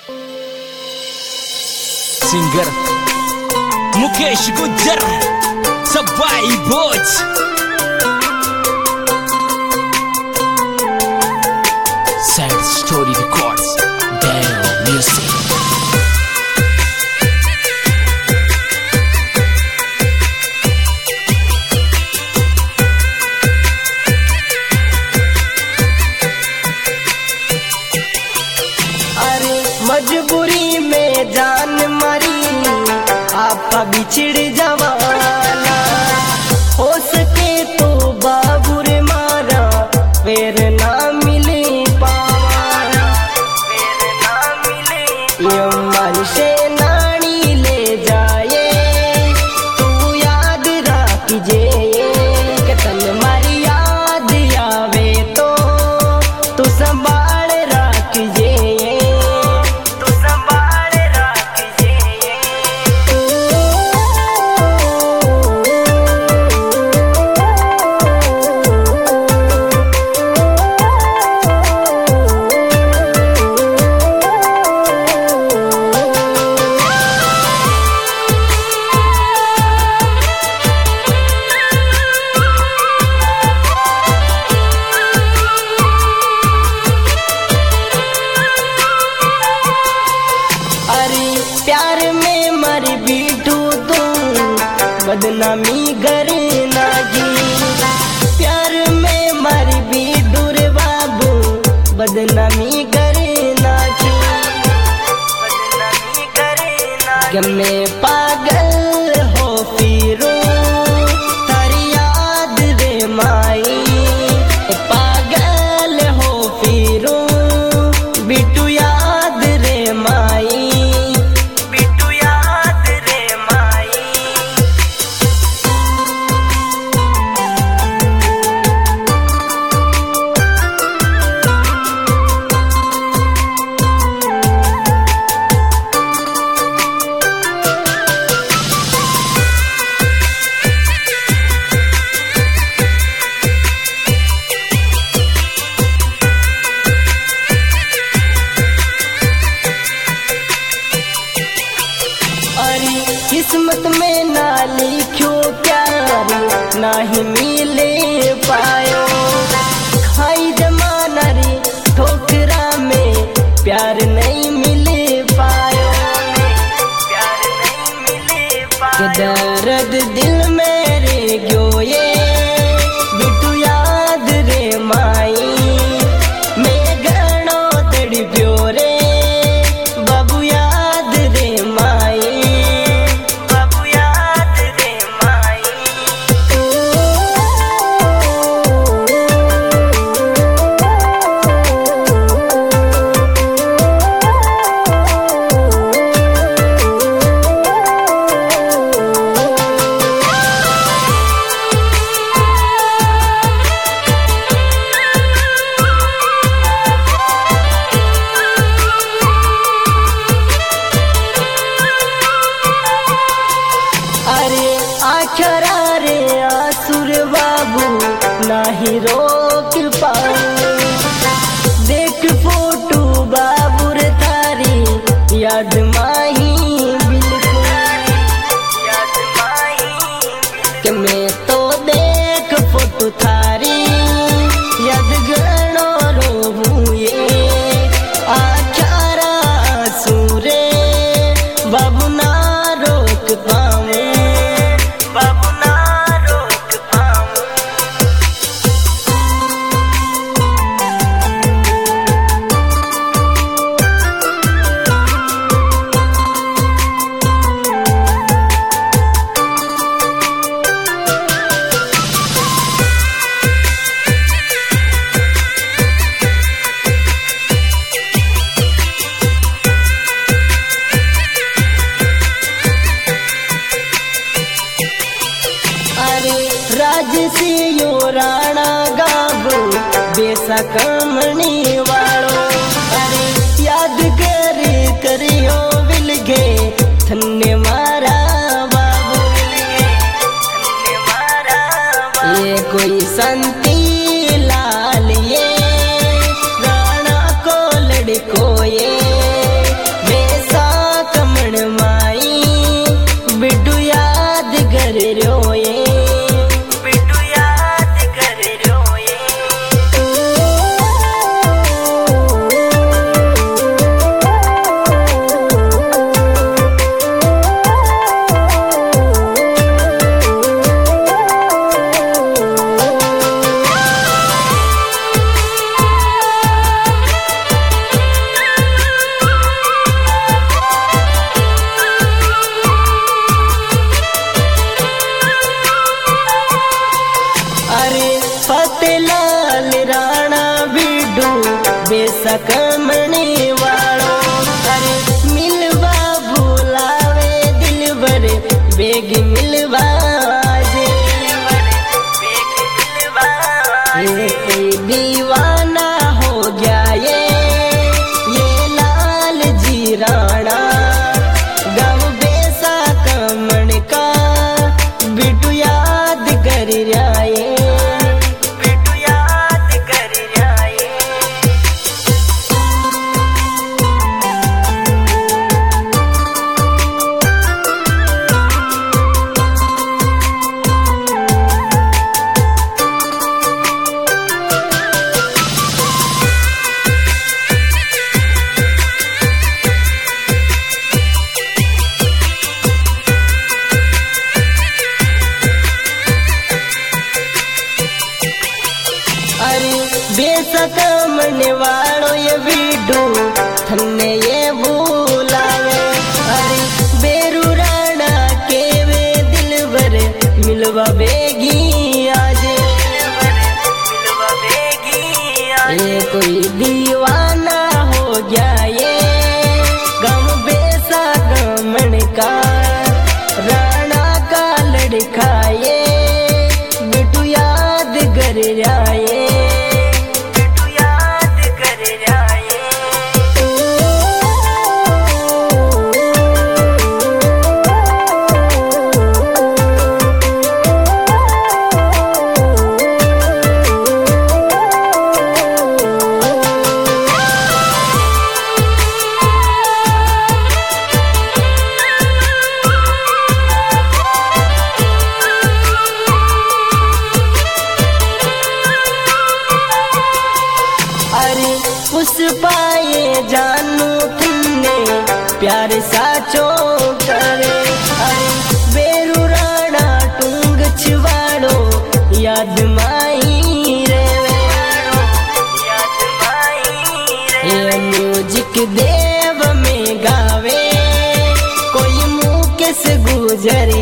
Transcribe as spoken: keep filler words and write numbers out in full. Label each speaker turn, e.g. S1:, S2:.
S1: Singer Mukesh Gujjar सबाई बोझ sad story records Dev music.
S2: मजबूरी में जान मरी आपा बिछड़ जवाना हो सके तो बाबूर मारा फिर ना मिले पावाना फिर ना मिले ये मन से नानी ले जाए तू याद रखिजे कि तन मारी याद आवे तो तू संभाल रखिजे। प्यार में मर बीठू तू बदनामी करना जी प्यार में मर बीठू रे बाबू बदनामी करना जी बदनामी करना कि मैं पागल हो फिरू तारी याद रे माई पागल हो फिरू बिटू याद रे माई किस्मत में ना लिखो प्यार ना ही मिले पायो खाई जमाना रे ठोकरा में प्यार नहीं मिले पायो प्यार नहीं मिले पायो दर्द दिल में रे गयो ये बिटू याद रे माई मैं गणो तड़प्यो रे बाबू याद रे माई आखरा रे आसुर बाबू नाही रोक पाऊं देख फोटो बाबू रे तारी याद माही बिल्कुल याद माही कि मैं तो देख फोटो थारी याद गणो रोहूं ये आखरा आसुरे बाबू ना रोक पाऊं बाबू ना रोक पाऊं। राज से यो राणा गाबो बेसा कमनी वालो अरे याद कर करियो बिलगे थन्ने मारा बाबू थन्ने मारा ये कोई संती लाल ये राणा को लड़को ये कोई दीवाना हो गया ये गम बेसा गमन का राणा का लड़का ये बिटू याद कर जाए बिटू याद कर जाए। पुष्पाए जानू तुमने प्यार साचो करे अरे बेरू राणा टूंग छिवाड़ो याद माई रे याद माई रे म्यूजिक देव में गावे कोई मुँह किस गुजर